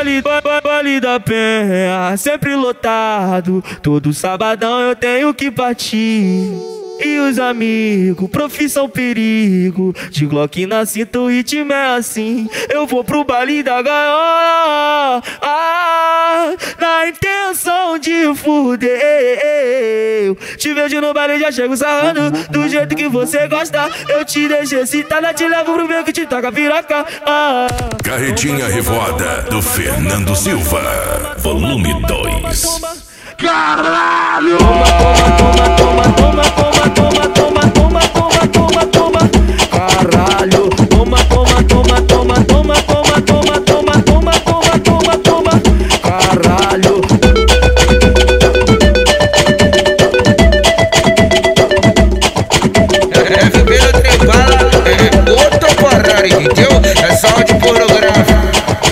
Baile da Penha, sempre lotado. Todo sabadão eu tenho que partir. E os amigos, profissão perigo. De Glock na cinta, o ritmo é assim. Eu vou pro baile da gaiola, na intenção de fuder. Te vejo no baile, já chego sarrando do jeito que você gosta. Eu te deixo excitada, te levo pro meio que te toca piroca. Carretinha Revoada do Fernando Silva, volume 2. Caralho! Caralho! Caralho! É primeiro trembala, é outro Ferrari, entendeu? É só de pornográfico.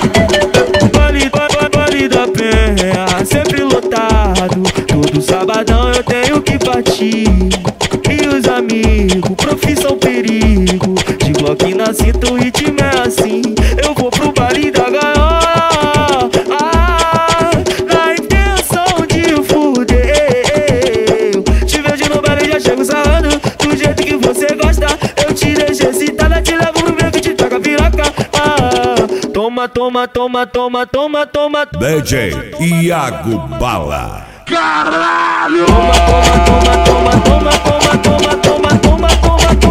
Baile da Penha, sempre lotado. Todo sabadão eu tenho que partir. E os amigos, profissão perigo. De Glock na cinta, o ritmo é assim. Eu vou pro baile da gaiola, na intenção de fuder. Te vejo no baile, já chego sarrando do jeito que você gosta. Eu te deixo excitada, te levo pro meio que te toca piroca. Toma, toma, toma, toma, toma, toma. DJ Iago Bala. Caralho! Toma, toma, toma, toma, toma, toma, toma, toma, toma, toma.